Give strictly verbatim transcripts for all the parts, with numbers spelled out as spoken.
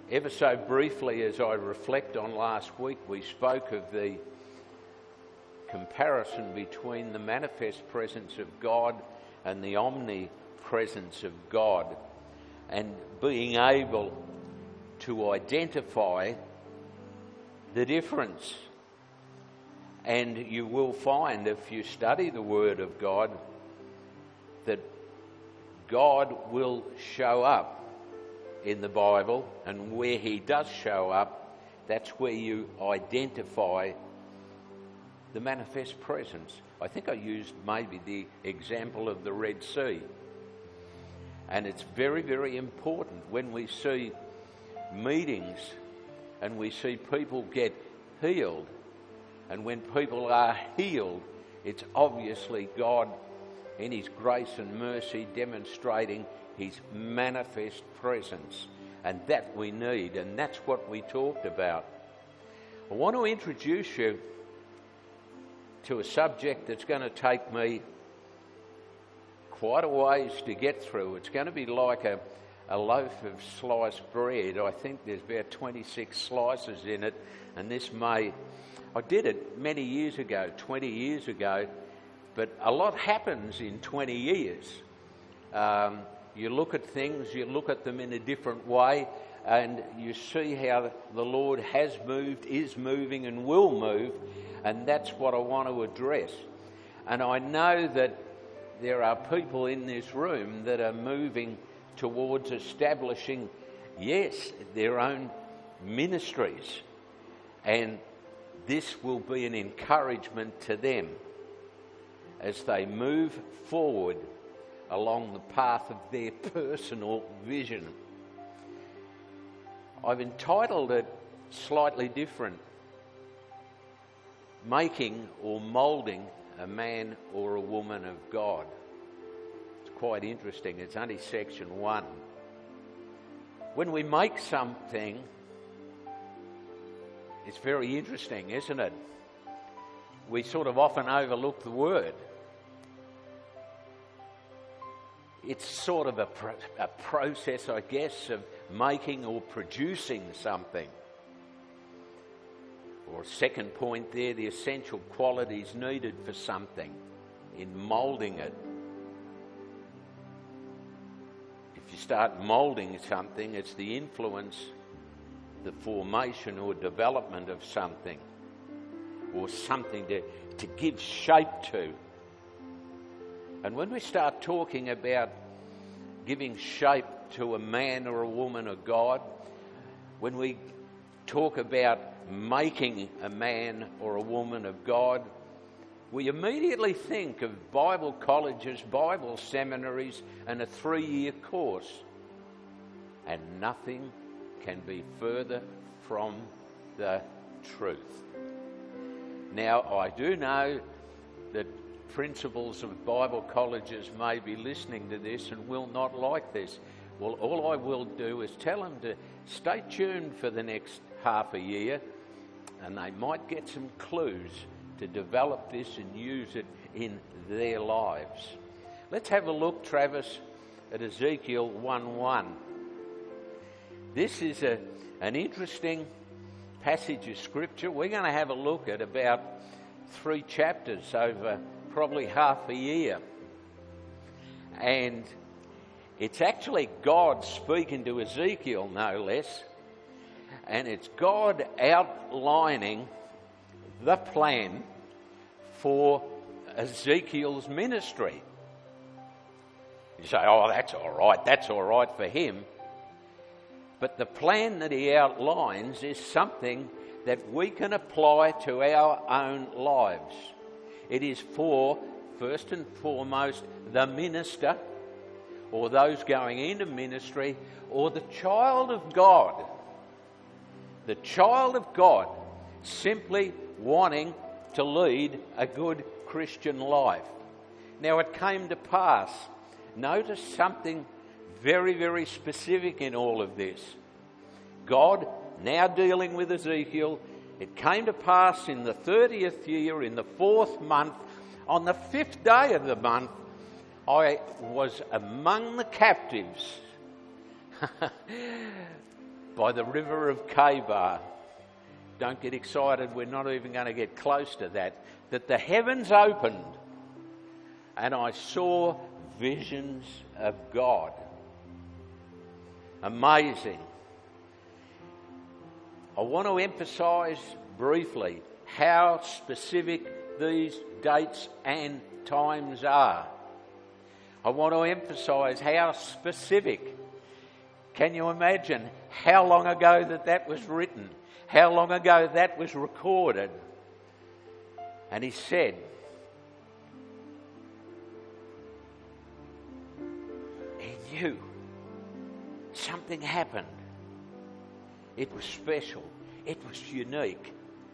Ever so briefly, as I reflect on last week, we spoke of the comparison between the manifest presence of God and the omnipresence of God, and being able to identify the difference. And you will find, if you study the Word of God, that God will show up in the Bible, and where He does show up, that's where you identify the manifest presence. I think I used maybe the example of the Red Sea. And it's very, very important when we see meetings and we see people get healed. And when people are healed, it's obviously God in His grace and mercy demonstrating His manifest presence. And that we need, and that's what we talked about. I want to introduce you to a subject that's going to take me quite a ways to get through. It's going to be like a, a loaf of sliced bread. I think there's about twenty-six slices in it, and this may... I did it many years ago, twenty years ago, but a lot happens in twenty years. Um, you look at things, you look at them in a different way, and you see how the Lord has moved, is moving, and will move, and that's what I want to address. And I know that there are people in this room that are moving towards establishing, yes, their own ministries, and this will be an encouragement to them as they move forward along the path of their personal vision. I've entitled it slightly different: Making or Moulding a Man or a Woman of God. It's quite interesting. It's only section one. When we make something, it's very interesting, isn't it? We sort of often overlook the word. It's sort of a, pro- a process, I guess, of making or producing something. Or second point there, the essential qualities needed for something in moulding it. If you start moulding something, it's the influence, the formation or development of something, or something to, to give shape to. And when we start talking about giving shape to a man or a woman of God, when we talk about making a man or a woman of God, we immediately think of Bible colleges, Bible seminaries, and a three-year course. And nothing can be further from the truth. Now, I do know that principals of Bible colleges may be listening to this and will not like this. Well, all I will do is tell them to stay tuned for the next half a year, and they might get some clues to develop this and use it in their lives. Let's have a look, Travis, at Ezekiel one one. This is a, an interesting passage of Scripture. We're going to have a look at about three chapters over probably half a year. And it's actually God speaking to Ezekiel, no less. And it's God outlining the plan for Ezekiel's ministry. You say, oh, that's all right, that's all right for him. But the plan that he outlines is something that we can apply to our own lives. It is for, first and foremost, the minister, or those going into ministry, or the child of God. The child of God simply wanting to lead a good Christian life. Now, it came to pass. Notice something very, very specific in all of this. God, now dealing with Ezekiel, it came to pass in the thirtieth year, in the fourth month, on the fifth day of the month, I was among the captives. by the river of Kabar. Don't get excited, we're not even going to get close to that. That the heavens opened and I saw visions of God. Amazing. I want to emphasise briefly how specific these dates and times are. I want to emphasise how specific. Can you imagine how long ago that that was written? How long ago that was recorded? And he said, he knew something happened. It was special. It was unique.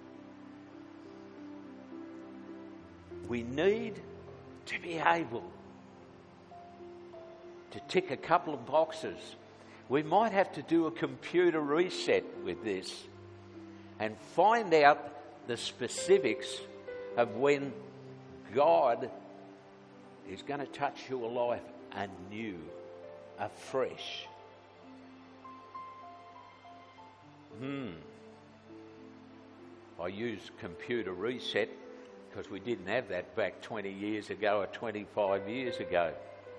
We need to be able to tick a couple of boxes. We might have to do a computer reset with this and find out the specifics of when God is going to touch your life anew, afresh. Hmm. I use computer reset because we didn't have that back twenty years ago or twenty-five years ago.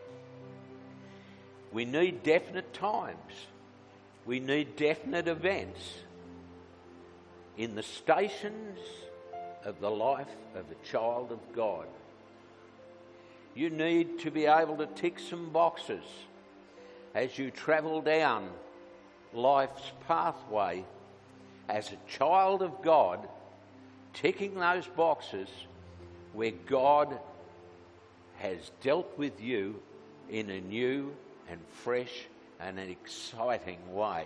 We need definite times. We need definite events in the stations of the life of a child of God. You need to be able to tick some boxes as you travel down life's pathway as a child of God, ticking those boxes where God has dealt with you in a new and fresh and an exciting way.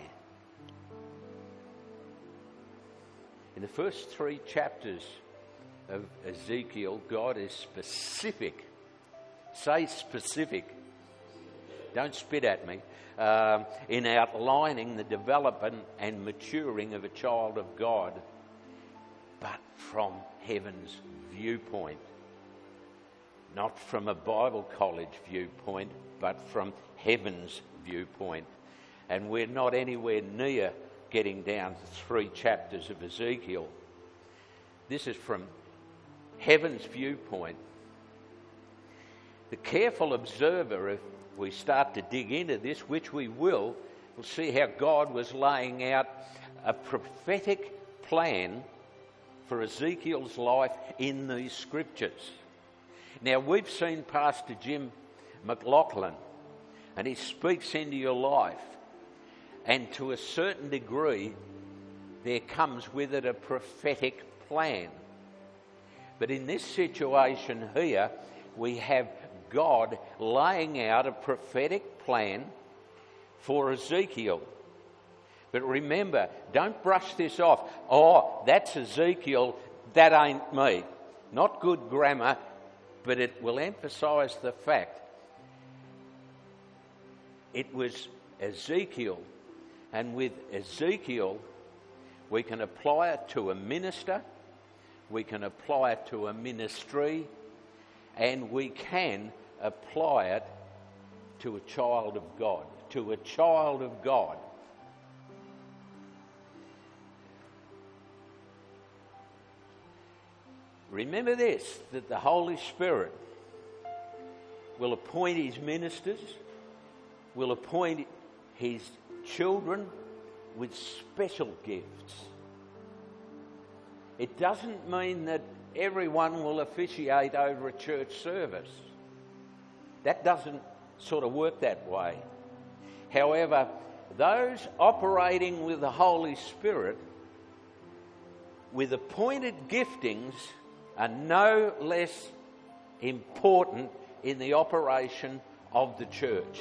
In the first three chapters of Ezekiel, God is specific. Say specific. Don't spit at me. Um, in outlining the development and maturing of a child of God, but from heaven's viewpoint. Not from a Bible college viewpoint, but from heaven's viewpoint. And we're not anywhere near getting down to three chapters of Ezekiel. This is from heaven's viewpoint. The careful observer, if we start to dig into this, which we will, will see how God was laying out a prophetic plan for Ezekiel's life in these scriptures. Now, we've seen Pastor Jim McLaughlin, and he speaks into your life, and to a certain degree, there comes with it a prophetic plan. But in this situation here, we have God laying out a prophetic plan for Ezekiel. But remember, don't brush this off. Oh, that's Ezekiel, that ain't me. Not good grammar, but it will emphasise the fact it was Ezekiel. And with Ezekiel, we can apply it to a minister, we can apply it to a ministry, and we can apply it to a child of God. To a child of God. Remember this, that the Holy Spirit will appoint his ministers, will appoint his children with special gifts. It doesn't mean that everyone will officiate over a church service. That doesn't sort of work that way. However, those operating with the Holy Spirit with appointed giftings are no less important in the operation of the church.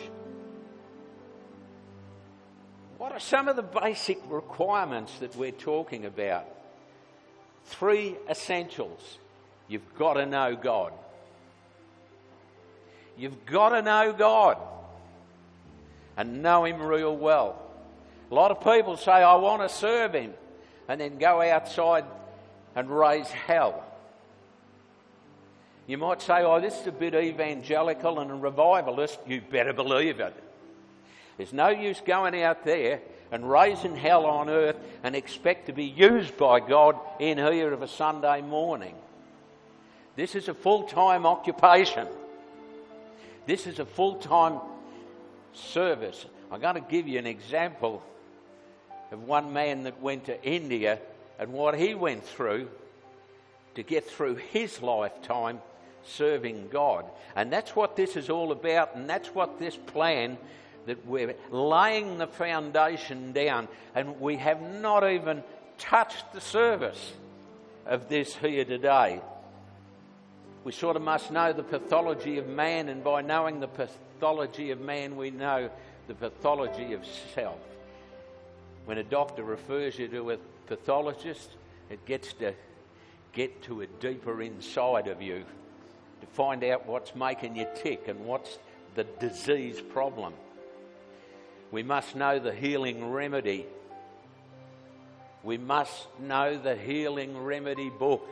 What are some of the basic requirements that we're talking about? Three essentials. You've got to know God. You've got to know God and know him real well. A lot of people say, I want to serve him, and then go outside and raise hell. You might say, oh, this is a bit evangelical and revivalist. You better believe it. There's no use going out there and raising hell on earth and expect to be used by God in here of a Sunday morning. This is a full-time occupation. This is a full-time service. I'm going to give you an example of one man that went to India and what he went through to get through his lifetime serving God. And that's what this is all about, and that's what this plan, that we're laying the foundation down, and we have not even touched the surface of this here today. We sort of must know the pathology of man, and by knowing the pathology of man, we know the pathology of self. When a doctor refers you to a pathologist, it gets to get to a deeper inside of you to find out what's making you tick and what's the disease problem. We must know the healing remedy. We must know the healing remedy book,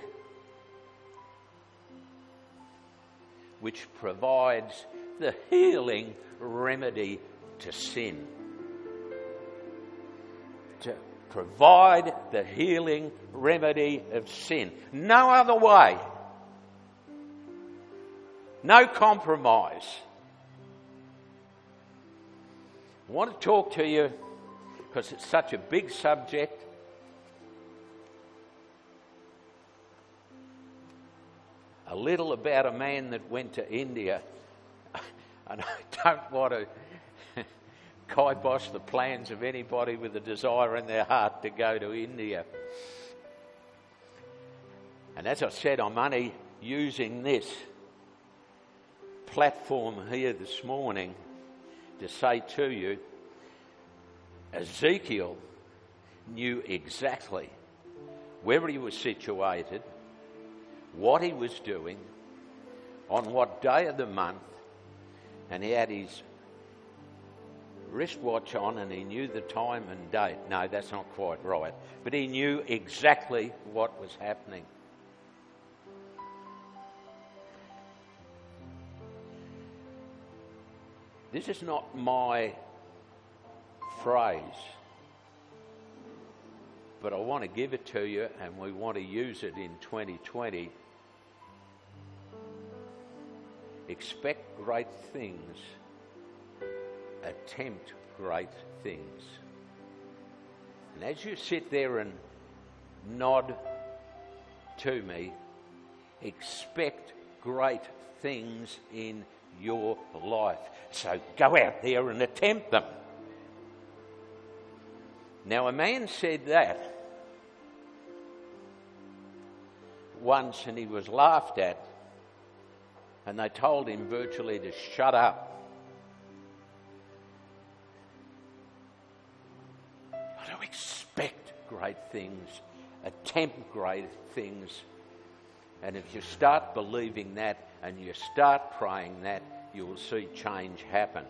which provides the healing remedy to sin. To provide the healing remedy of sin. No other way. No compromise. I want to talk to you, because it's such a big subject, a little about a man that went to India. And I don't want to kibosh the plans of anybody with a desire in their heart to go to India. And as I said, I'm only using this platform here this morning to say to you, Ezekiel knew exactly where he was situated, what he was doing, on what day of the month, and he had his wristwatch on and he knew the time and date. No, that's not quite right. But he knew exactly what was happening. This is not my phrase, but I want to give it to you, and we want to use it in twenty twenty. Expect great things. Attempt great things. And as you sit there and nod to me, expect great things in your life. So go out there and attempt them. Now, a man said that once, and he was laughed at, and they told him virtually to shut up. To expect great things, attempt great things, and if you start believing that and you start praying that, you will see change happen.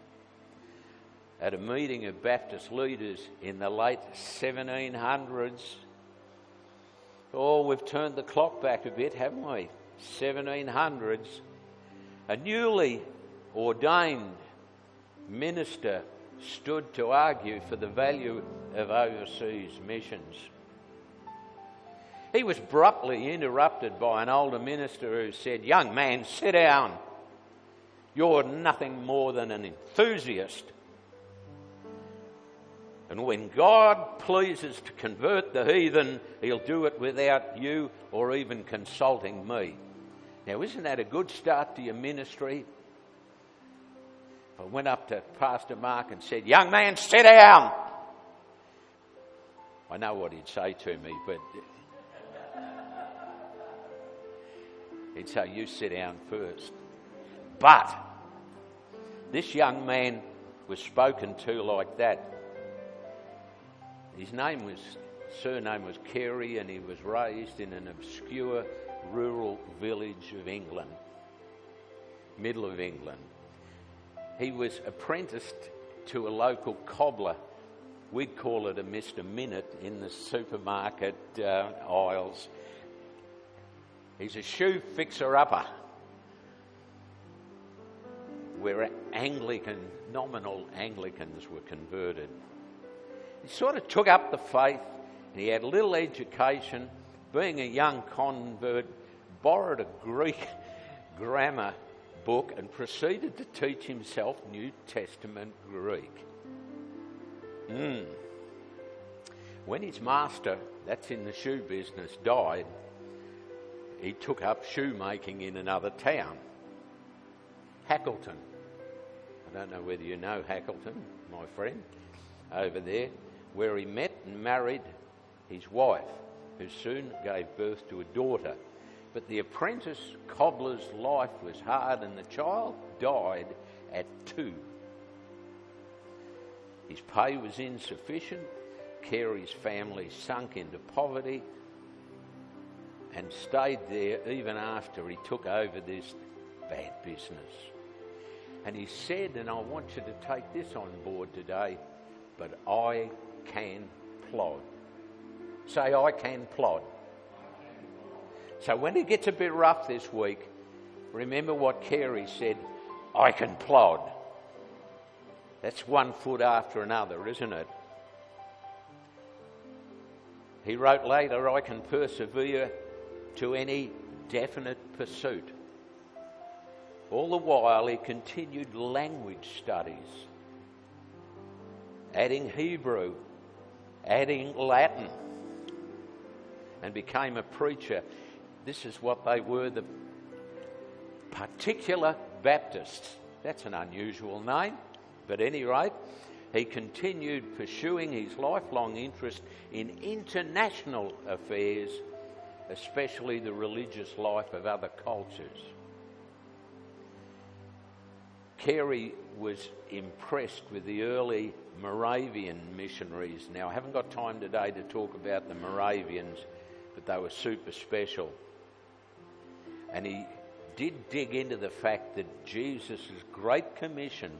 At a meeting of Baptist leaders in the late seventeen hundreds, oh, we've turned the clock back a bit, haven't we? seventeen hundreds, a newly ordained minister stood to argue for the value of overseas missions. He was abruptly interrupted by an older minister who said, "Young man, sit down. You're nothing more than an enthusiast. And when God pleases to convert the heathen, he'll do it without you or even consulting me." Now, isn't that a good start to your ministry? I went up to Pastor Mark and said, "Young man, sit down." I know what he'd say to me, but he'd say, "You sit down first." But this young man was spoken to like that. His name was, surname was Carey, and he was raised in an obscure rural village of England, middle of England. He was apprenticed to a local cobbler. We'd call it a Mister Minute in the supermarket uh, aisles. He's a shoe fixer-upper, where Anglican, nominal Anglicans were converted. He sort of took up the faith, and he had a little education. Being a young convert, borrowed a Greek grammar book and proceeded to teach himself New Testament Greek. Mm. When his master, that's in the shoe business, died, he took up shoemaking in another town, Hackleton. I don't know whether you know Hackleton, my friend, over there, where he met and married his wife, who soon gave birth to a daughter. But the apprentice cobbler's life was hard, and the child died at two. His pay was insufficient. Carey's family sunk into poverty and stayed there even after he took over this bad business. And he said, and I want you to take this on board today, but I can plod. Say, I can plod. So when it gets a bit rough this week, remember what Carey said, I can plod. That's one foot after another, isn't it? He wrote later, I can persevere to any definite pursuit. All the while he continued language studies, adding Hebrew, adding Latin, and became a preacher. This is what they were, the Particular Baptists. That's an unusual name, but at any rate, he continued pursuing his lifelong interest in international affairs, especially the religious life of other cultures. Carey was impressed with the early Moravian missionaries. Now, I haven't got time today to talk about the Moravians, but they were super special. And he did dig into the fact that Jesus' Great Commission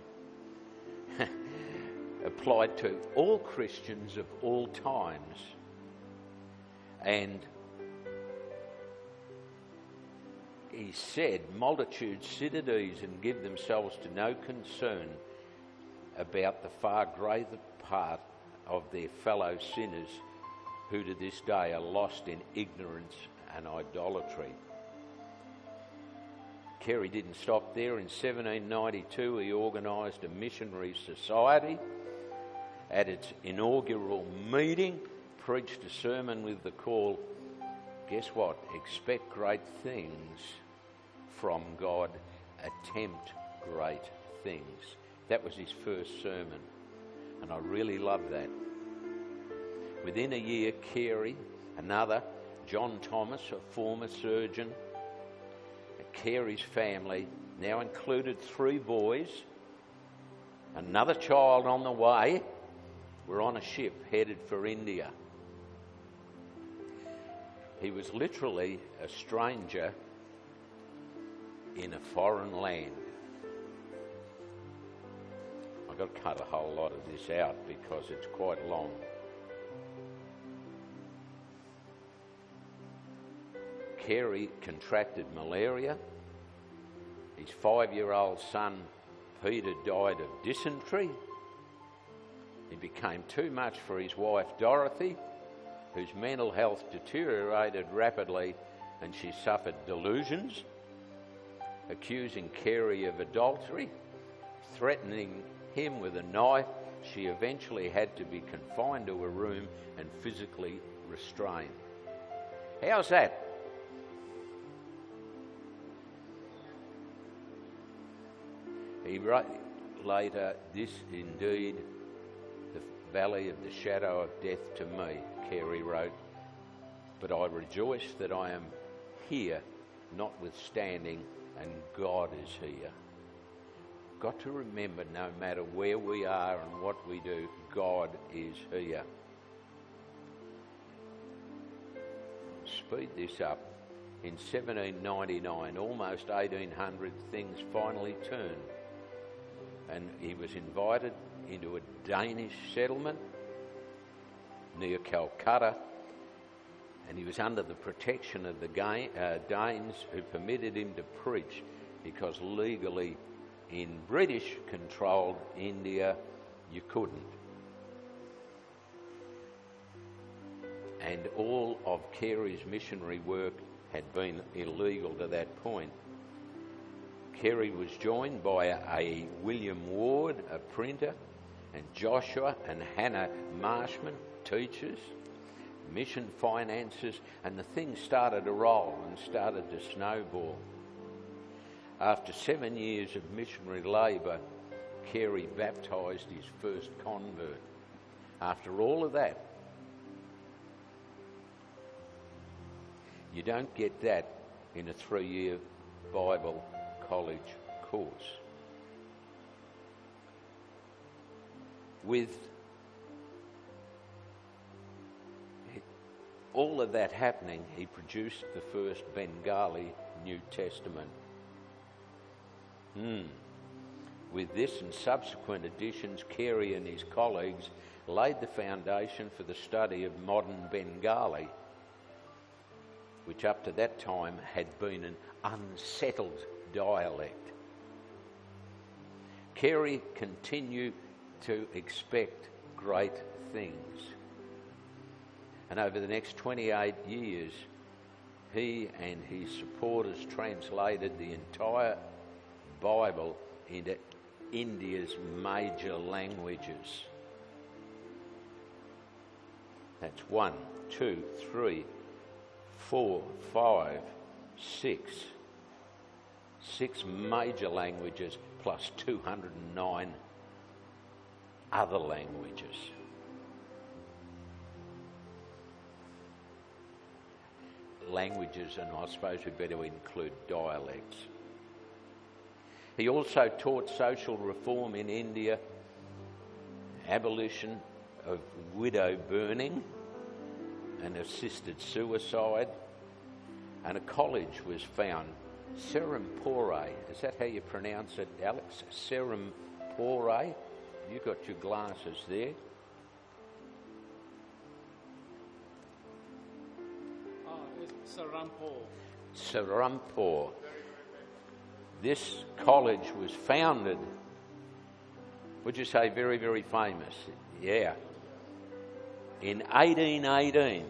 applied to all Christians of all times. And he said, multitudes sit at ease and give themselves to no concern about the far greater part of their fellow sinners who to this day are lost in ignorance and idolatry. Carey didn't stop there. In seventeen ninety-two, he organised a missionary society. At its inaugural meeting, preached a sermon with the call, guess what? Expect great things from God. Attempt great things. That was his first sermon, and I really love that. Within a year, Carey, another, John Thomas, a former surgeon, Carey's family now included three boys, another child on the way, were on a ship headed for India. He was literally a stranger in a foreign land. I've got to cut a whole lot of this out because it's quite long. Carey contracted malaria. His five-year-old son, Peter, died of dysentery. It became too much for his wife, Dorothy, whose mental health deteriorated rapidly, and she suffered delusions, accusing Carey of adultery, threatening him with a knife. She eventually had to be confined to a room and physically restrained. How's that? He wrote later, this indeed the valley of the shadow of death to me, Carey wrote, but I rejoice that I am here notwithstanding, and God is here. Got to remember, no matter where we are and what we do, God is here. Speed this up. In seventeen ninety-nine, almost eighteen hundred, things finally turned, and he was invited into a Danish settlement near Calcutta, and he was under the protection of the uh, Danes, who permitted him to preach, because legally in British-controlled India you couldn't. and all of Carey's missionary work had been illegal to that point. Carey was joined by a William Ward, a printer, and Joshua and Hannah Marshman, teachers, mission finances, and the thing started to roll and started to snowball. After seven years of missionary labour, Carey baptised his first convert. After all of that, you don't get that in a three-year Bible college course. With all of that happening, he produced the first Bengali New Testament. Hmm. With this and subsequent additions, Carey and his colleagues laid the foundation for the study of modern Bengali, which up to that time had been an unsettled dialect. Carey continued to expect great things. And over the next twenty-eight years, he and his supporters translated the entire Bible into India's major languages. That's one, two, three, four, five, six. Six major languages plus two hundred nine other languages. Languages, and I suppose we better include dialects. He also taught social reform in India, abolition of widow burning and assisted suicide, and a college was found, Serampore. Is that how you pronounce it, Alex? Serampore? You got your glasses there. Oh, it's Serampore. Serampore. This college was founded, would you say very, very famous? Yeah. In eighteen eighteen.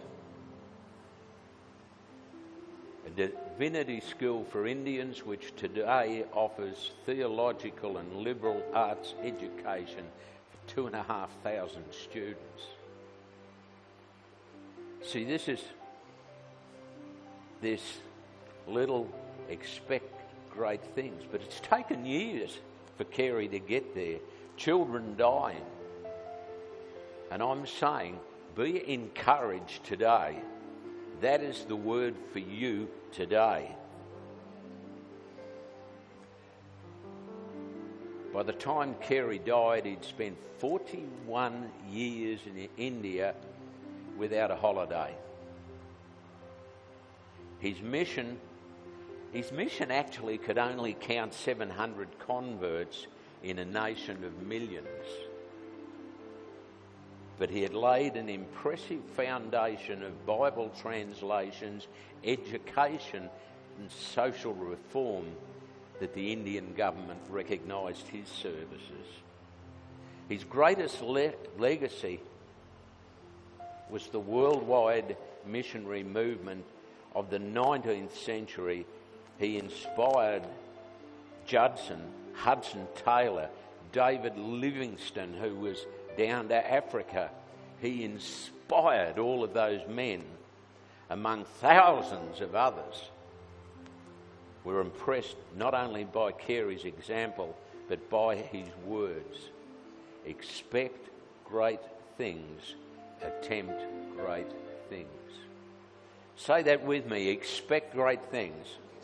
A divinity school for Indians, which today offers theological and liberal arts education for two and a half thousand students. See, this is this little expect great things, but it's taken years for Carey to get there. Children dying. And I'm saying, be encouraged today. That is the word for you today. By the time Carey died, he'd spent forty-one years in India without a holiday. His mission, his mission actually could only count seven hundred converts in a nation of millions. But he had laid an impressive foundation of Bible translations, education and social reform that the Indian government recognised his services. His greatest le- legacy was the worldwide missionary movement of the nineteenth century. He inspired Judson, Hudson Taylor, David Livingstone, who was down to Africa. He inspired all of those men, among thousands of others. We're impressed not only by Carey's example, but by his words. Expect great things, attempt great things. Say that with me. Expect great things.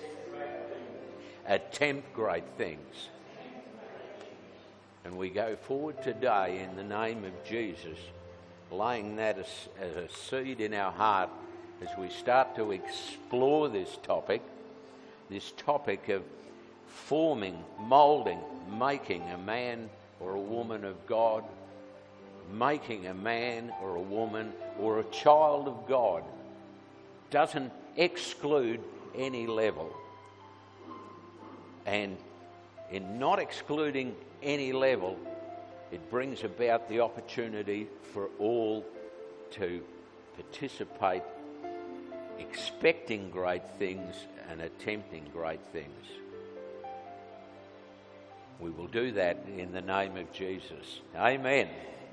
Attempt great things. And we go forward today in the name of Jesus, laying that as, as a seed in our heart as we start to explore this topic, this topic of forming, moulding, making a man or a woman of God, making a man or a woman or a child of God. Doesn't exclude any level. And in not excluding any level, it brings about the opportunity for all to participate, expecting great things and attempting great things. We will do that in the name of Jesus. Amen.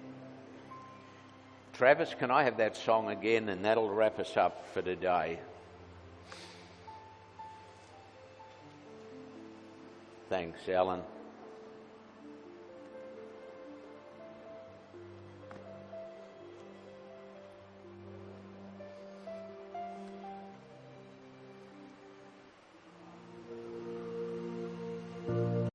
Travis, can I have that song again, and that'll wrap us up for today. Thanks, Alan.